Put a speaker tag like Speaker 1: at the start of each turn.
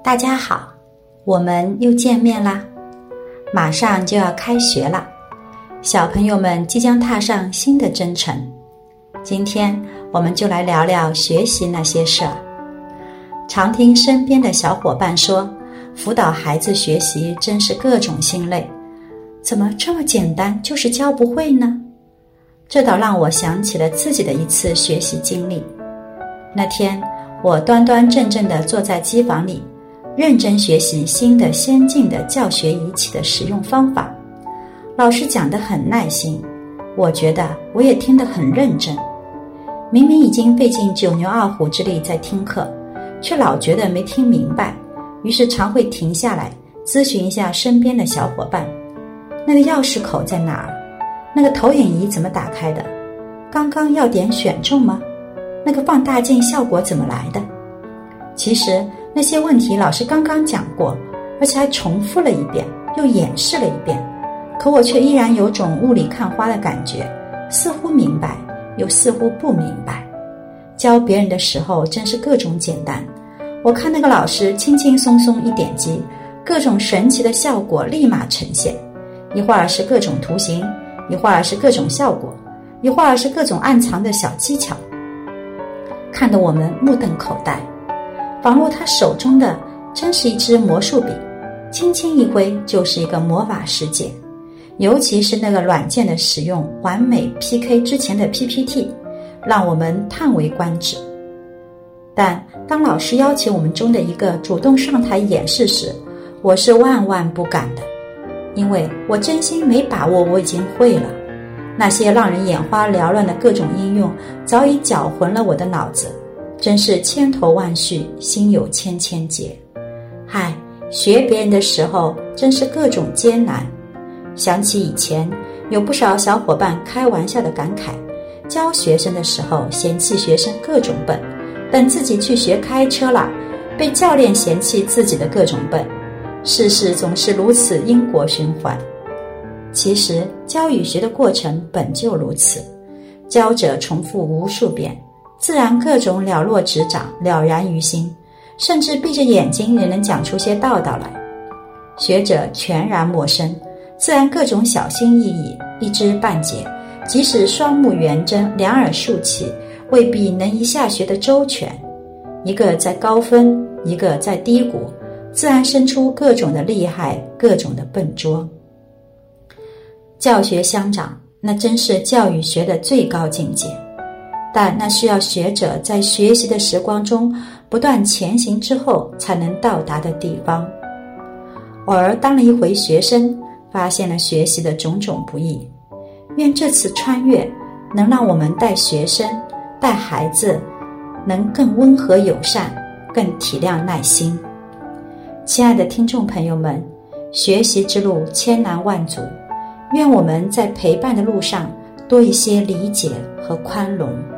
Speaker 1: 大家好，我们又见面啦！马上就要开学了，小朋友们即将踏上新的征程。今天我们就来聊聊学习那些事儿。常听身边的小伙伴说，辅导孩子学习真是各种心累，怎么这么简单就是教不会呢？这倒让我想起了自己的一次学习经历。那天我端端正正地坐在机房里，认真学习新的先进的教学仪器的使用方法。老师讲得很耐心，我觉得我也听得很认真。明明已经费尽九牛二虎之力在听课，却老觉得没听明白，于是常会停下来咨询一下身边的小伙伴，那个钥匙口在哪儿？那个投影仪怎么打开的？刚刚要点选中吗？那个放大镜效果怎么来的？其实那些问题老师刚刚讲过，而且还重复了一遍，又演示了一遍，可我却依然有种雾里看花的感觉，似乎明白，又似乎不明白。教别人的时候真是各种简单，我看那个老师轻轻松松一点击，各种神奇的效果立马呈现，一会儿是各种图形，一会儿是各种效果，一会儿是各种暗藏的小技巧，看得我们目瞪口呆，仿若他手中的真是一支魔术笔，轻轻一挥就是一个魔法世界。尤其是那个软件的使用，完美 PK 之前的 PPT， 让我们叹为观止。但当老师邀请我们中的一个主动上台演示时，我是万万不敢的，因为我真心没把握我已经会了。那些让人眼花缭乱的各种应用早已搅浑了我的脑子，真是千头万绪，心有千千结。嗨，学别人的时候真是各种艰难。想起以前有不少小伙伴开玩笑的感慨，教学生的时候嫌弃学生各种笨，等自己去学开车了，被教练嫌弃自己的各种笨，世事总是如此因果循环。其实教与学的过程本就如此，教者重复无数遍，自然各种了若指掌，了然于心，甚至闭着眼睛也能讲出些道道来。学者全然陌生，自然各种小心翼翼，一知半解，即使双目圆睁，两耳竖起，未必能一下学得周全。一个在高分，一个在低谷，自然生出各种的厉害，各种的笨拙。教学相长，那真是教与学的最高境界，但那需要学者在学习的时光中不断前行之后才能到达的地方。偶尔当了一回学生，发现了学习的种种不易，愿这次穿越能让我们带学生带孩子能更温和友善，更体谅耐心。亲爱的听众朋友们，学习之路千难万阻，愿我们在陪伴的路上多一些理解和宽容。